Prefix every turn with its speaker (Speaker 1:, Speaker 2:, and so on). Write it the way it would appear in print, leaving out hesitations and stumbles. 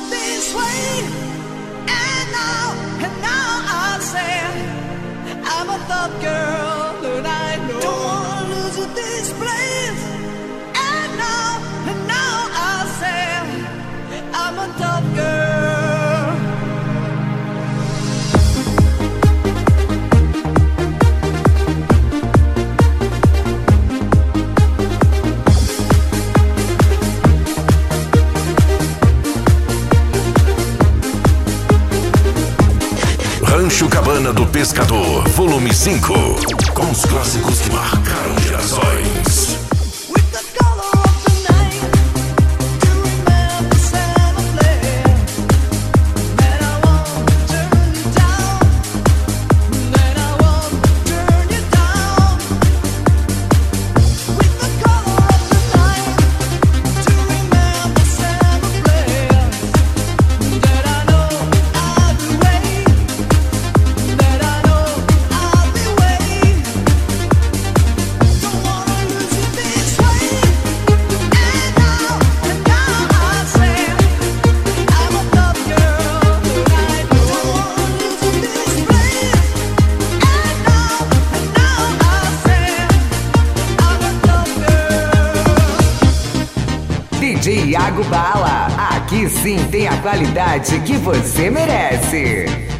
Speaker 1: this way. And now I say I'm a tough girl, and I know don't wanna lose you this place. And now I say I'm a tough girl.
Speaker 2: Rancho Cabana do Pescador, volume 5, com os clássicos que marcaram gerações.
Speaker 3: DJ Iago Bala, aqui sim tem a qualidade que você merece.